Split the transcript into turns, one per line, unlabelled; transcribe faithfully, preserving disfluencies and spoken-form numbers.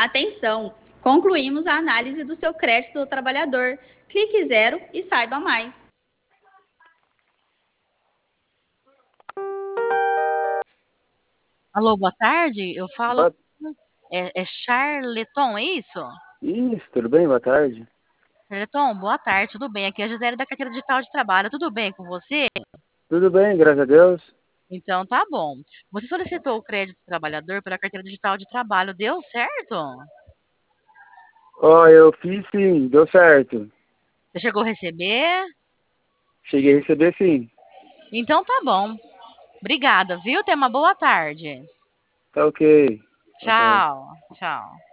Atenção! Concluímos a análise do seu crédito do trabalhador. Clique zero e saiba mais.
Alô, boa tarde. Eu falo.
Boa...
É, é Charleton, é isso?
Isso, tudo bem? Boa tarde.
Charleton, boa tarde, tudo bem? Aqui é a Gisele da Carteira Digital de Trabalho. Tudo bem com você?
Tudo bem, graças a Deus.
Então tá bom. Você solicitou o crédito do trabalhador pela Carteira Digital de Trabalho. Deu certo?
Ó, eu fiz sim, deu certo.
Você chegou a receber?
Cheguei a receber sim.
Então tá bom. Obrigada, viu? Tenha uma boa tarde.
Tá ok. Boa tarde.
Tchau, tchau.